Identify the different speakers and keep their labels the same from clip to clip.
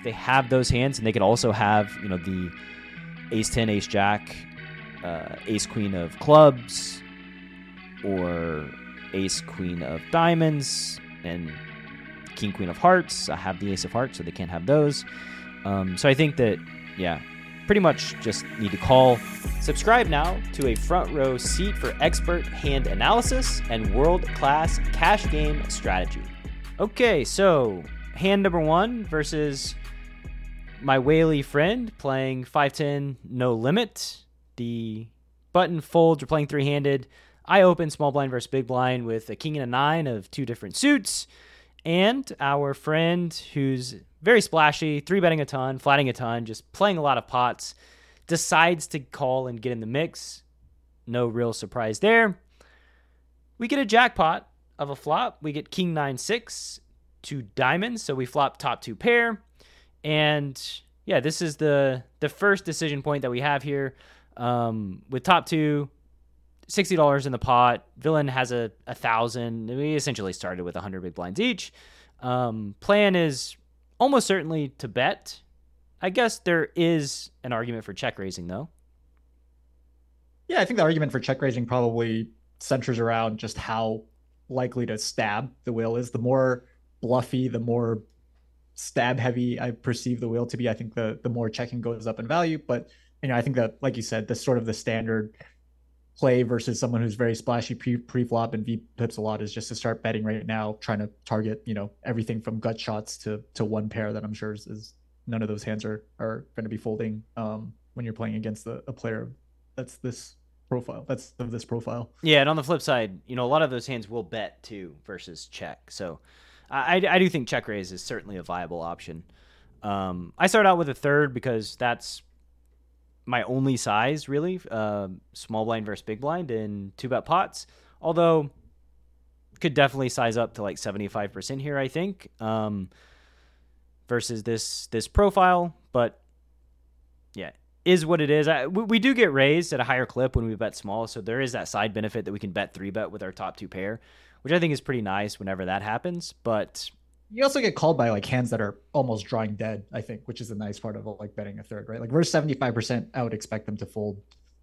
Speaker 1: they have those hands, and they could also have, the ace 10, ace jack, ace queen of clubs, or ace queen of diamonds, and king queen of hearts. I have the ace of hearts, so they can't have those. So I think that, pretty much just need to call. Subscribe now to a front row seat for expert hand analysis and world-class cash game strategy. Okay, so hand number 1 versus my Whaley friend playing 5-10 no limit. The button folds, we're playing 3-handed. I open small blind versus big blind with a king and a 9 of 2 different suits. And our friend, who's very splashy, 3-betting a ton, flatting a ton, just playing a lot of pots, decides to call and get in the mix. No real surprise there. We get a jackpot of a flop. We get king 9-6, 2 diamonds, so we flop top 2 pair. And this is the first decision point that we have here. With top 2, $60 in the pot. Villain has a 1,000. We essentially started with 100 big blinds each. Plan is almost certainly to bet. I guess there is an argument for check raising, though.
Speaker 2: Yeah, I think the argument for check raising probably centers around just how likely to stab the wheel is. The more bluffy, the more stab heavy I perceive the wheel to be, I think the more checking goes up in value. But I think that, like you said, the sort of the standard play versus someone who's very splashy pre-flop and V-pips a lot is just to start betting right now, trying to target, everything from gut shots to one pair that I'm sure is none of those hands are going to be folding when you're playing against a player that's this profile. That's of this profile.
Speaker 1: Yeah, and on the flip side, a lot of those hands will bet too versus check. So I do think check raise is certainly a viable option. I start out with a third because that's my only size, really, small blind versus big blind in 2-bet pots. Although, could definitely size up to like 75% here, I think, versus this profile. But is what it is. We do get raised at a higher clip when we bet small, so there is that side benefit that we can bet 3-bet with our top 2 pair, which I think is pretty nice whenever that happens. But
Speaker 2: you also get called by like hands that are almost drawing dead, I think, which is a nice part of like betting a third, right? Like versus 75%, I would expect them to fold,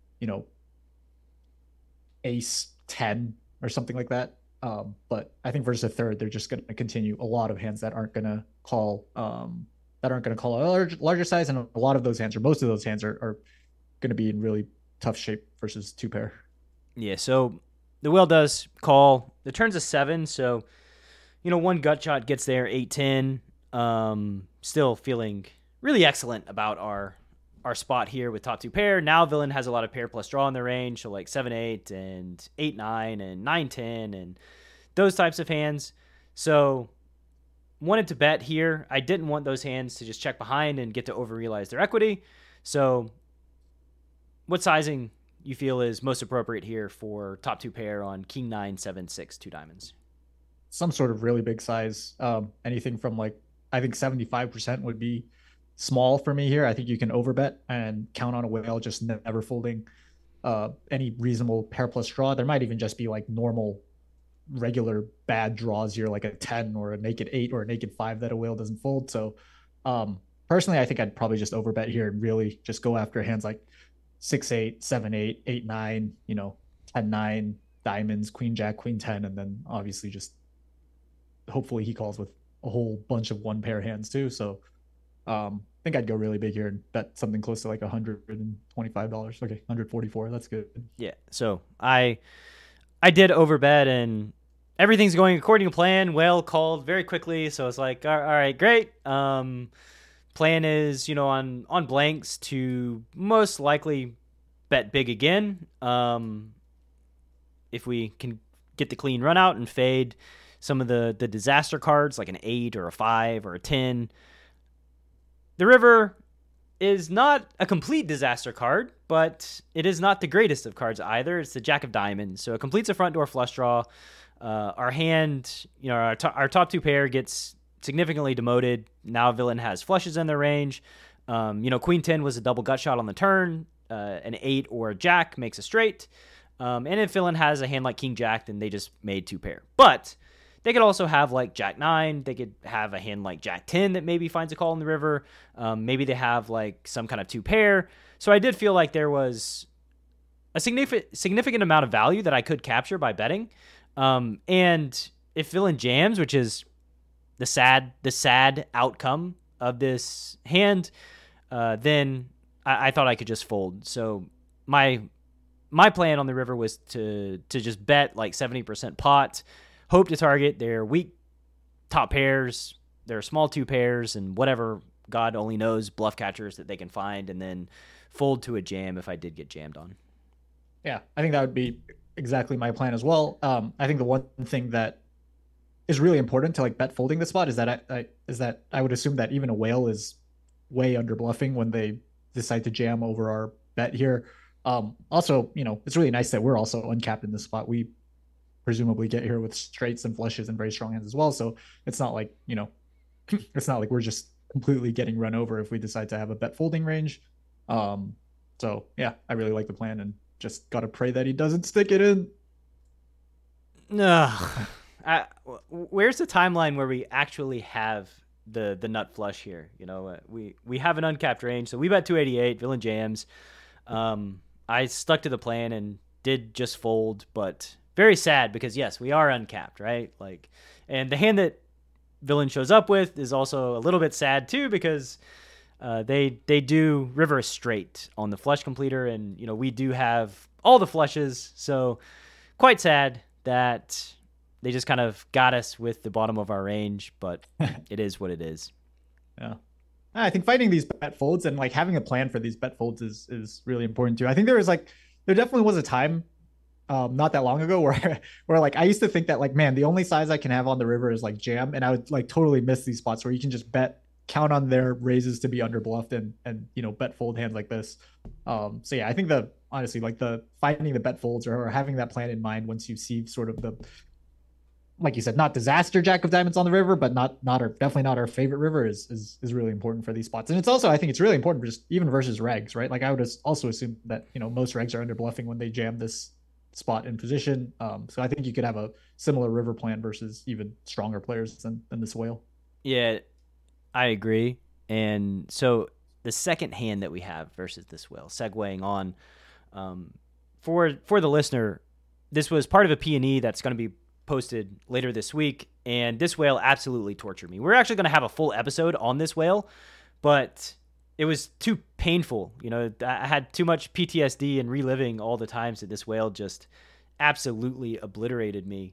Speaker 2: ace 10 or something like that. But I think versus a third, they're just going to continue a lot of hands that aren't going to call, a larger size. And a lot of those hands, or most of those hands are going to be in really tough shape versus 2 pair.
Speaker 1: Yeah. So the wheel does call. The turn's a 7. So, one gut shot gets there, 8-10. Still feeling really excellent about our spot here with top 2 pair. Now villain has a lot of pair plus draw in the range, so like 7-8 and 8-9 and 9-10 and those types of hands. So wanted to bet here. I didn't want those hands to just check behind and get to overrealize their equity. So what sizing you feel is most appropriate here for top 2 pair on king 9-7-6 2 diamonds?
Speaker 2: Some sort of really big size. Anything from like, I think 75% would be small for me here. I think you can overbet and count on a whale just never folding any reasonable pair plus draw. There might even just be like normal, regular bad draws here, like a 10 or a naked 8 or a naked 5 that a whale doesn't fold. So personally, I think I'd probably just overbet here and really just go after hands like 6-8, 7-8, 8-9, 10-9, diamonds, queen jack, queen 10, and then obviously just hopefully he calls with a whole bunch of 1 pair hands too. So I think I'd go really big here and bet something close to like $125. Okay, 144. That's good.
Speaker 1: Yeah. So I did overbet and everything's going according to plan. Whale called very quickly, so it's like, all right, great. Plan is, on blanks to most likely bet big again. If we can get the clean run out and fade some of the disaster cards like an 8 or a 5 or a 10. The river is not a complete disaster card, but it is not the greatest of cards either. It's the Jack of Diamonds. So it completes a front door flush draw. Our hand, our top 2 pair gets significantly demoted. Now villain has flushes in their range. Queen 10 was a double gut shot on the turn. An 8 or a jack makes a straight. And if villain has a hand like King Jack, then they just made 2 pair. But they could also have like Jack 9. They could have a hand like Jack 10 that maybe finds a call in the river. Maybe they have like some kind of 2-pair. So I did feel like there was a significant amount of value that I could capture by betting. And if villain jams, which is the sad outcome of this hand, then I thought I could just fold. So my plan on the river was to just bet like 70% pot, hope to target their weak top pairs, their small 2-pairs, and whatever God only knows bluff catchers that they can find, and then fold to a jam if I did get jammed on.
Speaker 2: Yeah, I think that would be exactly my plan as well. I think the one thing that is really important to like bet folding the spot is that I would assume that even a whale is way under bluffing when they decide to jam over our bet here. Also, it's really nice that we're also uncapped in this spot. We presumably get here with straights and flushes and very strong hands as well. So it's not like, it's not like we're just completely getting run over if we decide to have a bet folding range. So yeah, I really like the plan and just got to pray that he doesn't stick it in.
Speaker 1: Where's the timeline where we actually have the nut flush here? We have an uncapped range, so we bet 288, villain jams. I stuck to the plan and did just fold, but very sad because yes, we are uncapped, right? And the hand that villain shows up with is also a little bit sad too because they do river straight on the flush completer, and we do have all the flushes, so quite sad that they just kind of got us with the bottom of our range, but it is what it is.
Speaker 2: Yeah. I think finding these bet folds and like having a plan for these bet folds is really important too. I think there definitely was a time not that long ago where like I used to think that like, man, the only size I can have on the river is like jam, and I would like totally miss these spots where you can just count on their raises to be under bluffed and bet fold hands like this. So yeah, I think honestly like the finding the bet folds or having that plan in mind once you see sort of the, like you said, not disaster Jack of Diamonds on the river, but definitely not our favorite river is really important for these spots. And it's also, I think it's really important for just even versus regs, right? Like I would also assume that, most regs are under bluffing when they jam this spot in position. So I think you could have a similar river plan versus even stronger players than this whale.
Speaker 1: Yeah, I agree. And so the second hand that we have versus this whale, segueing on, for the listener, this was part of a P&E that's going to be posted later this week, and this whale absolutely tortured me. We're actually going to have a full episode on this whale, but it was too painful. I had too much PTSD and reliving all the times that this whale just absolutely obliterated me.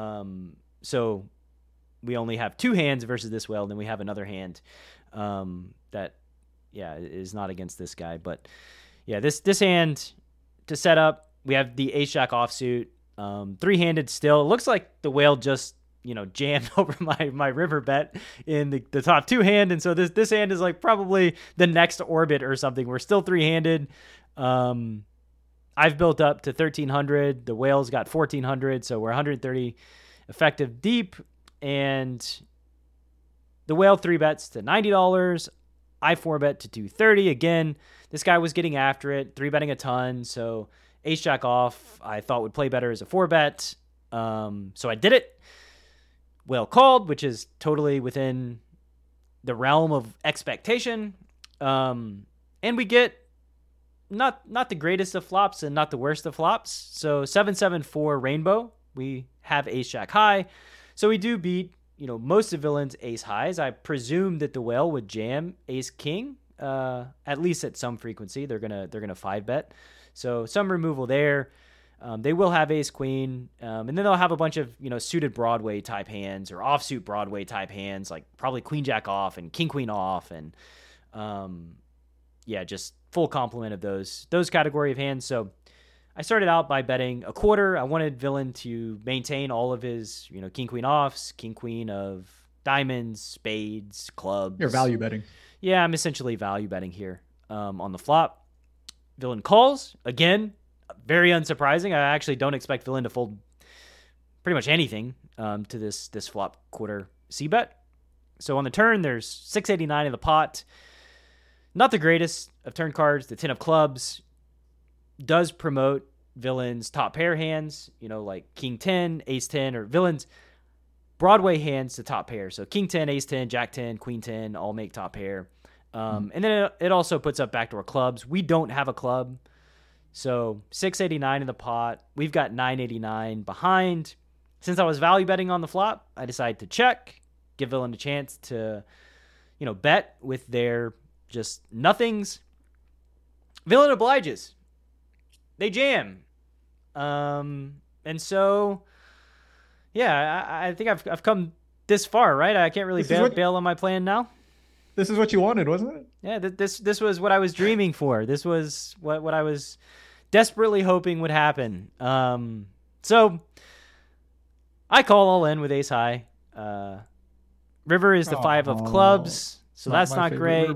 Speaker 1: So we only have 2 hands versus this whale, and then we have another hand that is not against this guy. But yeah, this hand to set up, we have the ace jack offsuit. 3-handed still. It looks like the whale just, jammed over my river bet in the top 2 hand. And so this hand is like probably the next orbit or something. We're still 3-handed. I've built up to 1,300. The whale's got 1,400. So we're 130 effective deep. And the whale 3-bets to $90. I 4-bet to 230. Again, this guy was getting after it, 3-betting a ton. So ace jack off, I thought would play better as a 4-bet. So I did it. Whale called, which is totally within the realm of expectation. And we get not the greatest of flops and not the worst of flops. So 7-7-4 rainbow. We have ace jack high. So we do beat, most of villains ace highs. I presume that the whale would jam ace king, at least at some frequency. They're gonna 5-bet. So some removal there. They will have ace queen, and then they'll have a bunch of suited Broadway type hands or offsuit Broadway type hands, like probably queen jack off and king queen off, and just full complement of those category of hands. So I started out by betting a quarter. I wanted villain to maintain all of his king queen offs, king queen of diamonds, spades, clubs.
Speaker 2: You're value betting.
Speaker 1: Yeah, I'm essentially value betting here on the flop. Villain calls. Again, very unsurprising. I actually don't expect villain to fold pretty much anything to this flop quarter c-bet. So on the turn, there's 689 in the pot. Not the greatest of turn cards. The 10 of clubs does promote villain's top pair hands, like king 10, ace 10, or villain's Broadway hands to top pair. So king 10, ace 10, jack 10, queen 10 all make top pair. And then it also puts up backdoor clubs. We don't have a club. So 689 in the pot. We've got 989 behind. Since I was value betting on the flop, I decided to check, give villain a chance to, bet with their just nothings. Villain obliges. They jam. And so, yeah, I think I've come this far, right? I can't really bail on my plan now.
Speaker 2: This is what you wanted, wasn't it?
Speaker 1: Yeah, this was what I was dreaming for. This was what I was desperately hoping would happen. So I call all in with ace high. River is the 5 of clubs, so that's not great.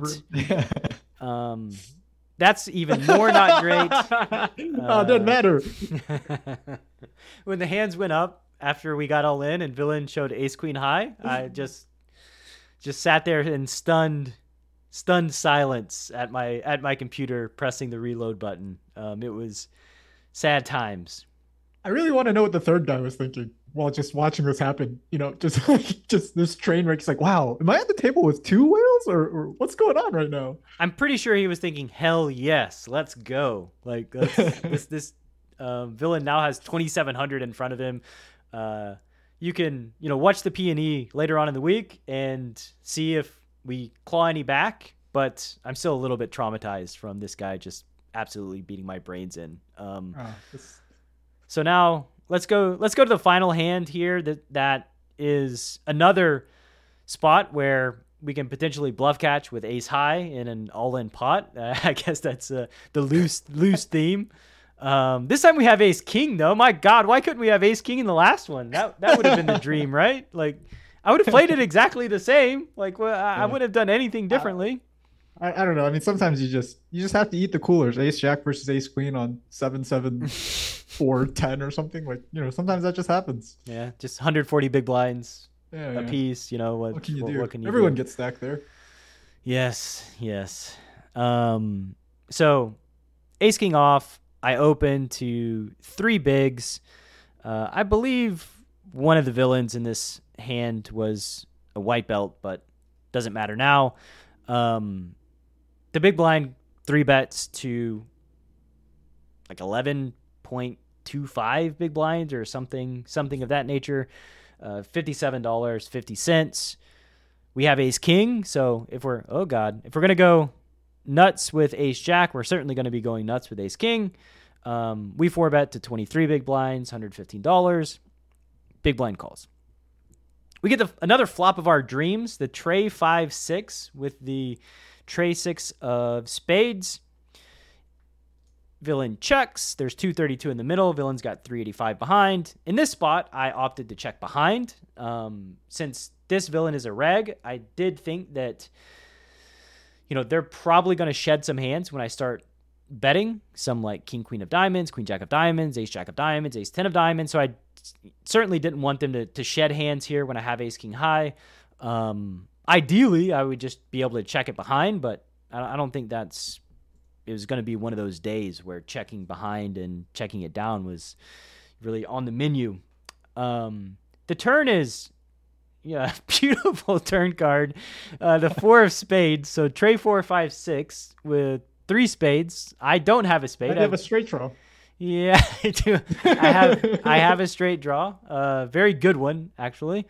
Speaker 1: That's even more not great.
Speaker 2: It doesn't matter.
Speaker 1: When the hands went up after we got all in and villain showed ace queen high, I just sat there in stunned silence at my computer, pressing the reload button. It was sad times.
Speaker 2: I really want to know what the third guy was thinking while just watching this happen. Just this train wreck. It's like, wow, am I at the table with 2 whales or what's going on right now?
Speaker 1: I'm pretty sure he was thinking, hell yes, let's go. Like this villain now has 2,700 in front of him. You can, watch the P&E later on in the week and see if we claw any back, but I'm still a little bit traumatized from this guy just absolutely beating my brains in. So now let's go to the final hand here. That is another spot where we can potentially bluff catch with ace high in an all-in pot. I guess that's the loose theme. This time we have ace king though. My God, why couldn't we have ace king in the last one? That would have been the dream, right? Like I would have played it exactly the same. Like I wouldn't have done anything differently.
Speaker 2: I don't know. I mean, sometimes you just have to eat the coolers. Ace jack versus ace queen on 7-7 4-10 or something. Like, sometimes that just happens.
Speaker 1: Yeah, just 140 big blinds a piece.
Speaker 2: What can you do?
Speaker 1: What can you
Speaker 2: Everyone
Speaker 1: do?
Speaker 2: gets stacked there.
Speaker 1: Yes. So ace king off. I open to 3 bigs. I believe one of the villains in this hand was a white belt, but doesn't matter now. The big blind 3 bets to like 11.25 big blinds or something of that nature. $57.50. We have ace king. So if we're going to go nuts with ace jack, we're certainly going to be going nuts with ace king. We 4-bet to 23 big blinds, $115. Big blind calls. We get another flop of our dreams, the tray 5-6 with the tray 6 of spades. Villain checks. There's 232 in the middle. Villain's got 385 behind. In this spot, I opted to check behind. Since this villain is a reg, I did think that they're probably going to shed some hands when I start betting, some like king, queen of diamonds, queen, jack of diamonds, ace, jack of diamonds, ace, 10 of diamonds. So I certainly didn't want them to shed hands here when I have ace, king high. Ideally, I would just be able to check it behind, but I don't think it was going to be one of those days where checking behind and checking it down was really on the menu. The turn is, beautiful turn card. The 4 of spades. So tray 4, 5, 6 with 3 spades. I don't have a spade.
Speaker 2: I have a straight draw.
Speaker 1: Yeah, I do. I have a straight draw. Very good one, actually.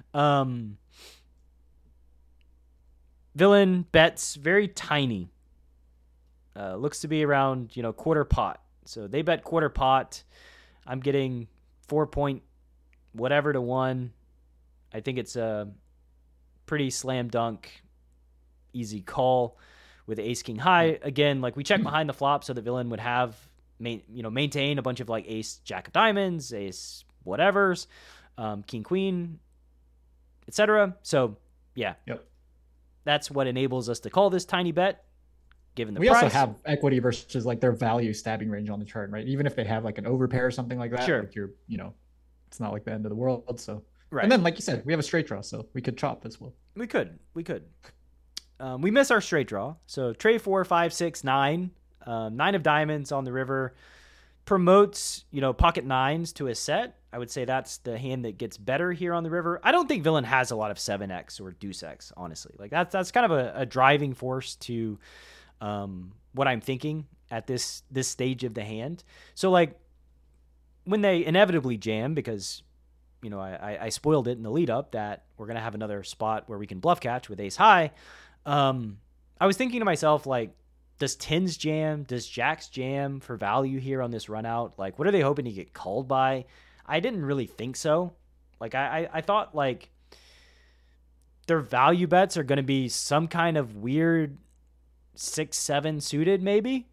Speaker 1: Villain bets very tiny. Looks to be around, quarter pot. So they bet quarter pot. I'm getting 4 point whatever to 1. I think it's a pretty slam dunk, easy call with ace king high. Again, like we check behind the flop so the villain would have maintain a bunch of like ace jack of diamonds, ace whatevers, king queen, etc. So yeah, that's what enables us to call this tiny bet. Given the
Speaker 2: we
Speaker 1: price.
Speaker 2: Also have equity versus like their value stabbing range on the chart, right? Even if they have like an overpair or something like that,
Speaker 1: sure.
Speaker 2: Like it's not like the end of the world. So
Speaker 1: right.
Speaker 2: And then, like you said, we have a straight draw, so we could chop as well.
Speaker 1: We could. We miss our straight draw. So tray 4, 5, 6, 9. 9 of diamonds on the river. promotes, pocket nines to a set, I would say that's the hand that gets better here on the river. I don't think villain has a lot of 7x or deuce x, honestly. Like that's kind of a driving force to what I'm thinking at this stage of the hand. So like when they inevitably jam, because I spoiled it in the lead up that we're gonna have another spot where we can bluff catch with ace high. I was thinking to myself, like, does tens jam? Does jacks jam for value here on this run out? Like, what are they hoping to get called by? I didn't really think so. Like, I thought, like, their value bets are going to be some kind of weird 6-7 suited, maybe.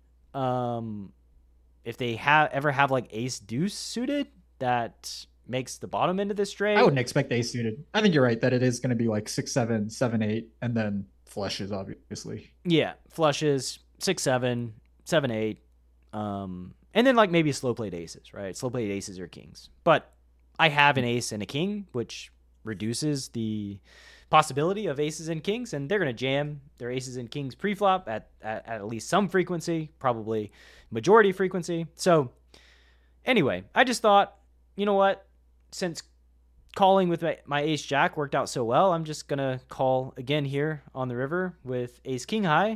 Speaker 1: If they ever have, like, ace deuce suited, that makes the bottom end of this straight.
Speaker 2: I wouldn't expect ace suited. I think you're right that it is going to be, like, 6-7, 7-8, and then flushes, obviously.
Speaker 1: Yeah, flushes, 6-7, 7-8, and then like maybe slow played aces, right? Slow played aces or kings. But I have an ace and a king, which reduces the possibility of aces and kings, and they're going to jam their aces and kings pre-flop at least some frequency, probably majority frequency. So anyway, I just thought, you know what, since calling with my ace jack worked out so well, I'm just going to call again here on the river with ace king high,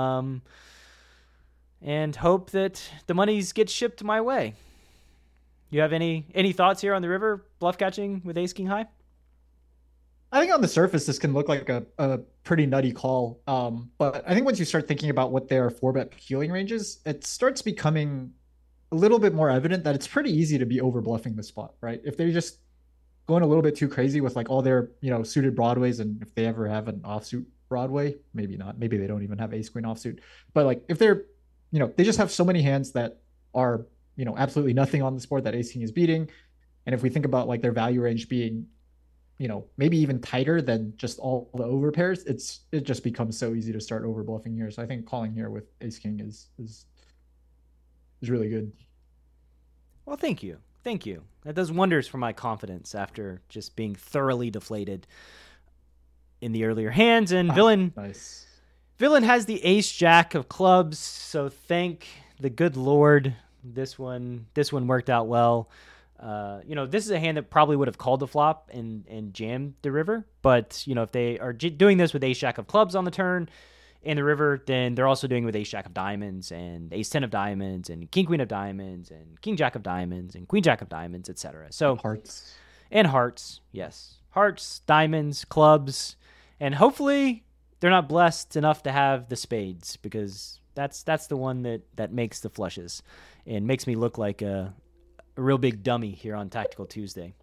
Speaker 1: and hope that the monies get shipped my way. You have any thoughts here on the river, bluff catching with ace king high?
Speaker 2: I think on the surface, this can look like a pretty nutty call. But I think once you start thinking about what their 4-bet healing ranges, it starts becoming a little bit more evident that it's pretty easy to be over bluffing the spot, right? If they're just going a little bit too crazy with like all their, suited broadways, and if they ever have an offsuit Broadway, maybe not, maybe they don't even have ace queen offsuit, but like if they're, they just have so many hands that are, absolutely nothing on the board that ace king is beating. And if we think about like their value range being, maybe even tighter than just all the over pairs, it just becomes so easy to start over bluffing here. So I think calling here with ace king is really good.
Speaker 1: Well, thank you. That does wonders for my confidence after just being thoroughly deflated in the earlier hands. And villain has the ace jack of clubs, so thank the good Lord this one worked out well. This is a hand that probably would have called the flop and jammed the river, but if they are doing this with ace jack of clubs on the turn in the river, then they're also doing with ace jack of diamonds and ace 10 of diamonds and king queen of diamonds and king jack of diamonds and queen jack of diamonds, etc. So hearts, yes, hearts, diamonds, clubs, and hopefully they're not blessed enough to have the spades, because that's the one that makes the flushes and makes me look like a real big dummy here on Tactical Tuesday.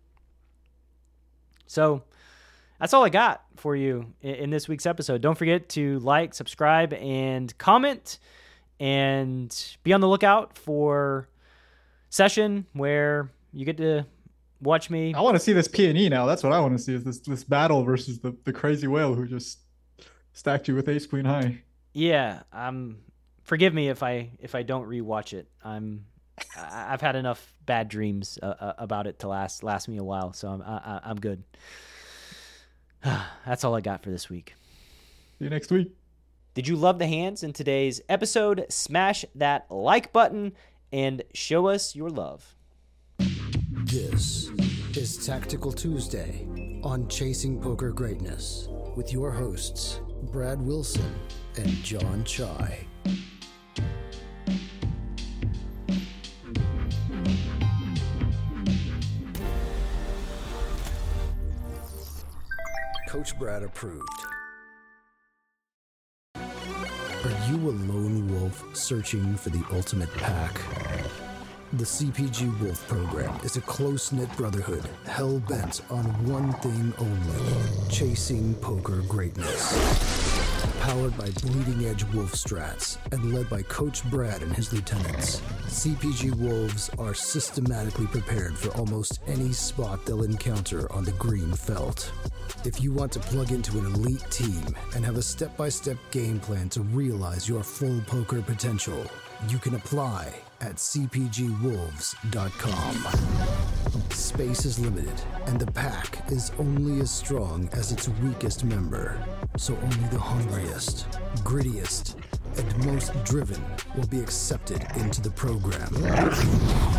Speaker 1: So that's all I got for you in this week's episode. Don't forget to like, subscribe, and comment, and be on the lookout for session where you get to watch me.
Speaker 2: I want to see this P&E now. That's what I want to see, is this battle versus the crazy whale who just stacked you with ace queen high.
Speaker 1: Yeah, forgive me if I don't rewatch it. I've had enough bad dreams about it to last me a while, so I'm good. That's all I got for this week.
Speaker 2: See you next week.
Speaker 1: Did you love the hands in today's episode? Smash that like button and show us your love.
Speaker 3: This is Tactical Tuesday on Chasing Poker Greatness with your hosts, Brad Wilson and John Chai. Coach Brad approved. Are you a lone wolf searching for the ultimate pack? The CPG Wolf program is a close-knit brotherhood hell-bent on one thing only: chasing poker greatness. Powered by bleeding-edge wolf strats and led by Coach Brad and his lieutenants, CPG Wolves are systematically prepared for almost any spot they'll encounter on the green felt. If you want to plug into an elite team and have a step-by-step game plan to realize your full poker potential, you can apply at cpgwolves.com. Space is limited, and the pack is only as strong as its weakest member. So only the hungriest, grittiest, and most driven will be accepted into the program.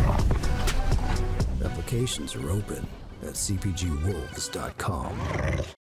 Speaker 3: Applications are open at cpgwolves.com.